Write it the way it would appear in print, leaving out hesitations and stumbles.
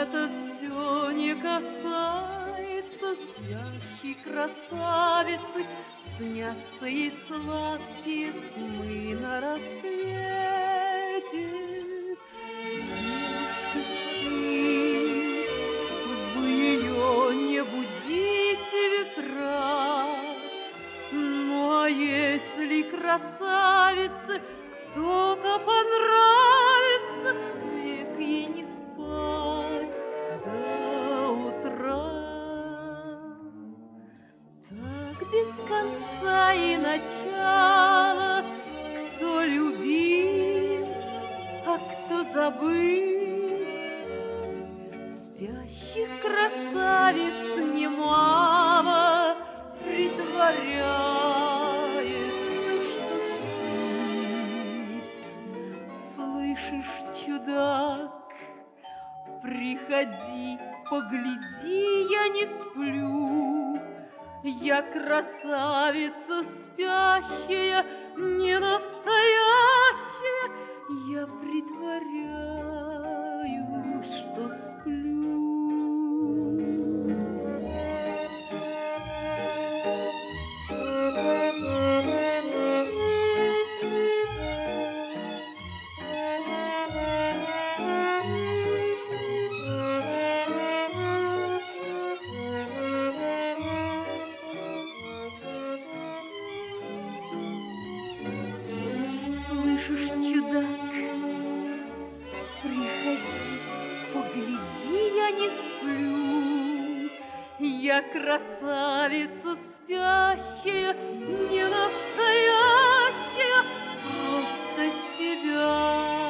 это все не касается спящей красавицы. Снятся ей сладкие сны на рассвете. Девушка спит, вы ее не будите, ветра. Ну а если красавице кто-то понравится, век ей не спать до утра. Так без конца и начала, кто любил, а кто забыть. Спящих красавиц немало притворяется, что спит. Слышишь, чудак, приходи, погляди, я не сплю. Я красавица спящая, не настоящая, я притворяюсь, что сплю. Слышишь, чудак, приходи, погляди, я не сплю. Я красавица спящая, не настоящая, просто тебя